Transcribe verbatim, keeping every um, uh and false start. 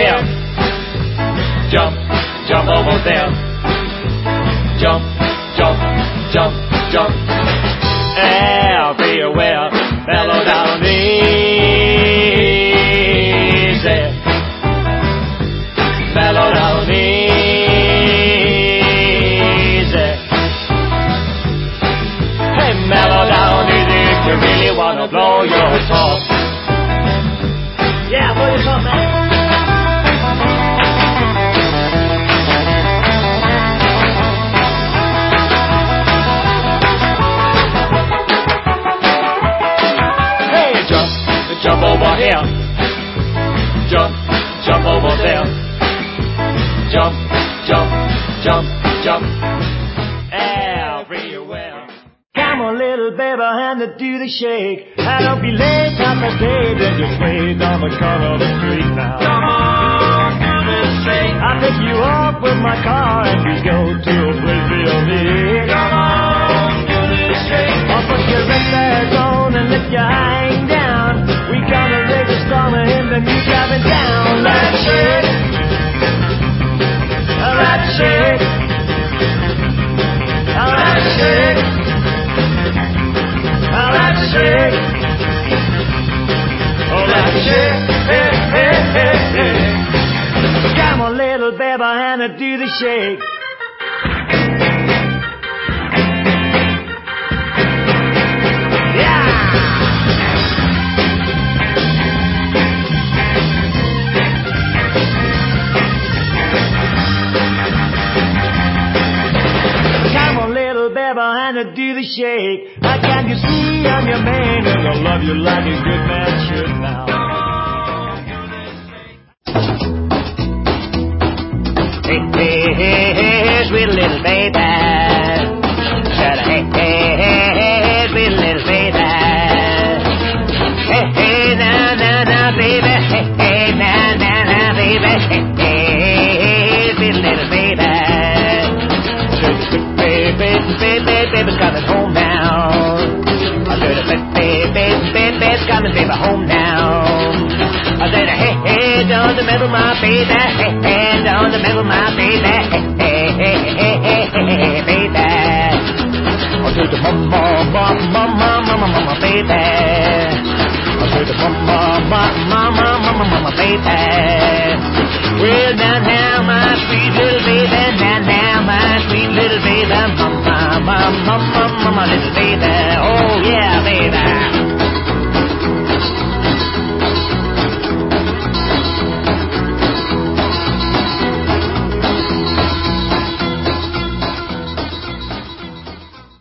here. Jump, jump over there. Jump, jump, jump, jump. Everywhere. Mellow down easy. Mellow down easy. Hey, mellow down easy if you really wanna blow your top. Yeah, blow your top, man. Jump over here. Jump, jump over there. Jump, jump, jump, jump. Everywhere. Come on, little baby, hand it do the shake. I don't be late on the stage and just wait down the corner of the street now. Come on, do the shake. I'll pick you up with my car and we go to a place real near. Come on, do the shake. I'll put your red flags on and let you hang down. We gonna raise a storm in the new driving down. Let's shake, let's shake, let's shake, let's shake, oh let's shake, hey, hey, hey, hey. Come on, little baby, and do the shake. And do the shake. How can you see I'm your man and I love you like a good man should now. Hey, hey, hey, hey, sweet little baby. Said hey, hey, hey, hey, sweet little baby. Hey, hey, na, na, na, baby. Hey, hey, na, na, na, baby. Hey, hey, hey, sweet little baby. Baby's coming home now. I said, baby, baby, baby's coming, baby, home now. I said, hey, hey, don't remember my baby. Hey, hey, don't remember my baby. Hey, hey, hey, hey, hey, hey, baby. I said, mama, mama, mama, mama, mama, baby. I said, mama, mama, mama, mama, mama, baby. Well, now, now, my sweet little baby. Now, now, my sweet little baby. Mama, mama, mama, mama, little baby.